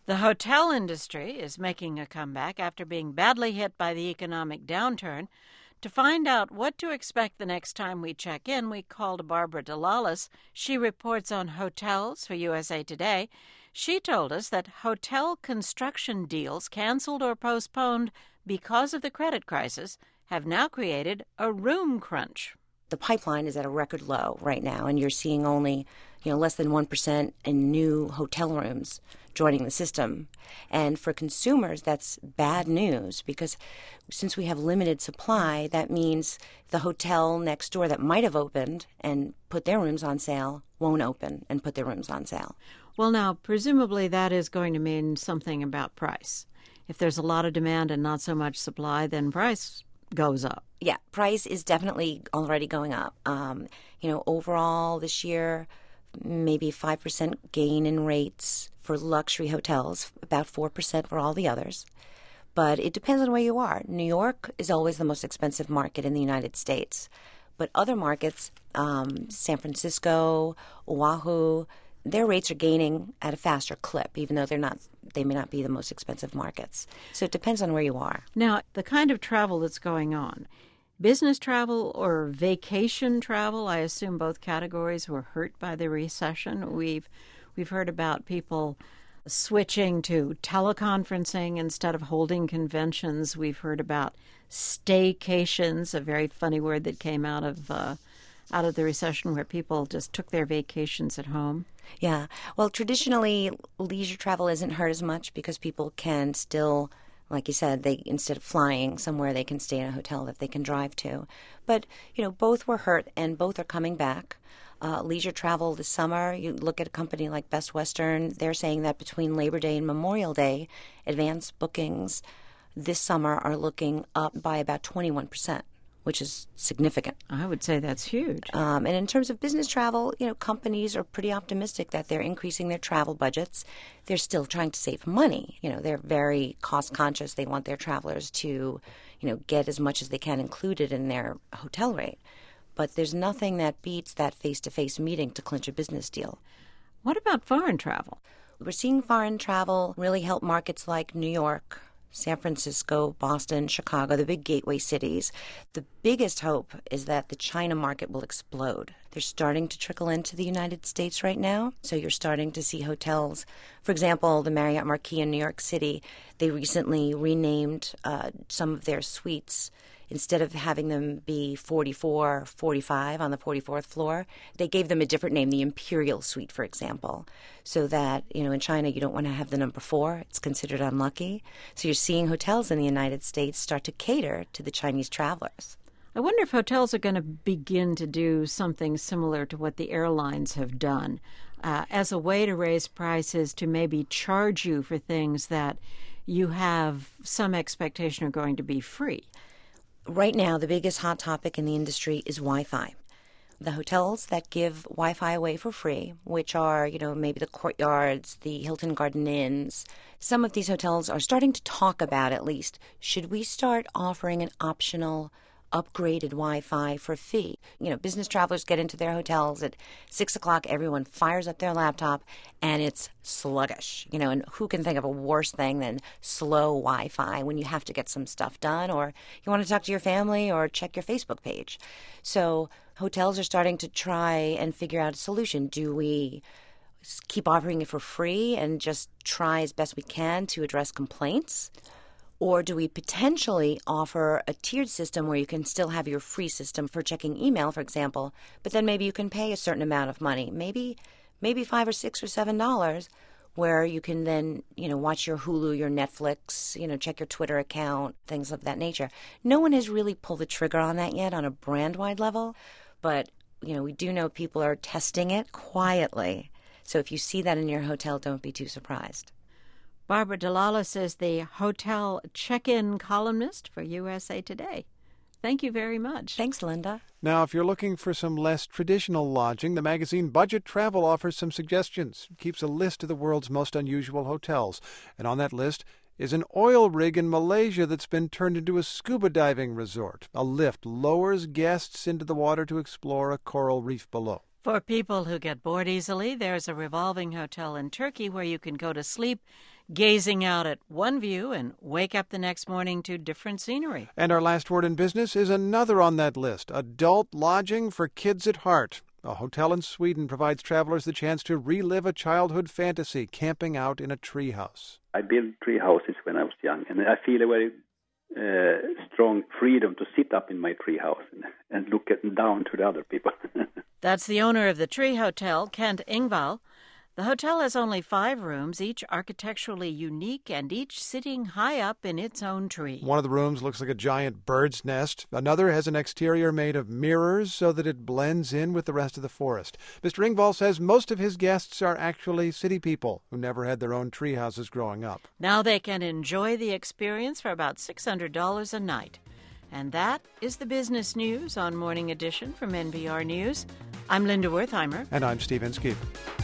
The hotel industry is making a comeback after being badly hit by the economic downturn. To find out what to expect the next time we check in, we called Barbara Delalas. She reports on hotels for USA Today. She told us that hotel construction deals canceled or postponed because of the credit crisis have now created a room crunch. The pipeline is at a record low right now, and you're seeing only, less than 1% in new hotel rooms joining the system. And for consumers, that's bad news because since we have limited supply, that means the hotel next door that might have opened and put their rooms on sale won't open and put their rooms on sale. Well, now, presumably that is going to mean something about price. If there's a lot of demand and not so much supply, then price goes up. Yeah, price is definitely already going up. Overall this year, maybe 5% gain in rates for luxury hotels, about 4% for all the others. But it depends on where you are. New York is always the most expensive market in the United States. But other markets, San Francisco, Oahu, their rates are gaining at a faster clip, even though they may not be the most expensive markets. So it depends on where you are. Now, the kind of travel that's going on, business travel or vacation travel, I assume both categories were hurt by the recession. We've heard about people switching to teleconferencing instead of holding conventions. We've heard about staycations, a very funny word that came out of the recession, where people just took their vacations at home. Yeah. Well, traditionally, leisure travel isn't hurt as much because people can still, like you said, instead of flying somewhere, they can stay in a hotel that they can drive to. But, both were hurt and both are coming back. Leisure travel this summer, you look at a company like Best Western, they're saying that between Labor Day and Memorial Day, advanced bookings this summer are looking up by about 21%. Which is significant. I would say that's huge. And in terms of business travel, companies are pretty optimistic that they're increasing their travel budgets. They're still trying to save money. They're very cost conscious. They want their travelers to, get as much as they can included in their hotel rate. But there's nothing that beats that face-to-face meeting to clinch a business deal. What about foreign travel? We're seeing foreign travel really help markets like New York, San Francisco, Boston, Chicago, the big gateway cities. The biggest hope is that the China market will explode. They're starting to trickle into the United States right now. So you're starting to see hotels. For example, the Marriott Marquis in New York City, they recently renamed some of their suites. Instead of having them be 44, 45 on the 44th floor, they gave them a different name, the Imperial Suite, for example, so that, in China you don't want to have the number 4. It's considered unlucky. So you're seeing hotels in the United States start to cater to the Chinese travelers. I wonder if hotels are going to begin to do something similar to what the airlines have done as a way to raise prices, to maybe charge you for things that you have some expectation are going to be free. Right now, the biggest hot topic in the industry is Wi-Fi. The hotels that give Wi-Fi away for free, which are, maybe the Courtyards, the Hilton Garden Inns, some of these hotels are starting to talk about, at least, should we start offering an optional upgraded Wi-Fi for a fee? Business travelers get into their hotels at 6 o'clock, everyone fires up their laptop, and it's sluggish. And who can think of a worse thing than slow Wi-Fi when you have to get some stuff done, or you want to talk to your family or check your Facebook page? So hotels are starting to try and figure out a solution. Do we keep offering it for free and just try as best we can to address complaints? Or do we potentially offer a tiered system where you can still have your free system for checking email, for example, but then maybe you can pay a certain amount of money, maybe $5 or $6 or $7, where you can then, watch your Hulu, your Netflix, check your Twitter account, things of that nature. No one has really pulled the trigger on that yet on a brand-wide level, but, we do know people are testing it quietly. So if you see that in your hotel, don't be too surprised. Barbara Delalas is the hotel check-in columnist for USA Today. Thank you very much. Thanks, Linda. Now, if you're looking for some less traditional lodging, the magazine Budget Travel offers some suggestions. It keeps a list of the world's most unusual hotels. And on that list is an oil rig in Malaysia that's been turned into a scuba diving resort. A lift lowers guests into the water to explore a coral reef below. For people who get bored easily, there's a revolving hotel in Turkey where you can go to sleep, gazing out at one view and wake up the next morning to different scenery. And our last word in business is another on that list, adult lodging for kids at heart. A hotel in Sweden provides travelers the chance to relive a childhood fantasy, camping out in a treehouse. I built tree houses when I was young, and I feel a very strong freedom to sit up in my tree house and look down to the other people. That's the owner of the Tree Hotel, Kent Ingvall. The hotel has only 5 rooms, each architecturally unique and each sitting high up in its own tree. One of the rooms looks like a giant bird's nest. Another has an exterior made of mirrors so that it blends in with the rest of the forest. Mr. Ingvall says most of his guests are actually city people who never had their own tree houses growing up. Now they can enjoy the experience for about $600 a night. And that is the business news on Morning Edition from NPR News. I'm Linda Wertheimer. And I'm Steve Inskeep.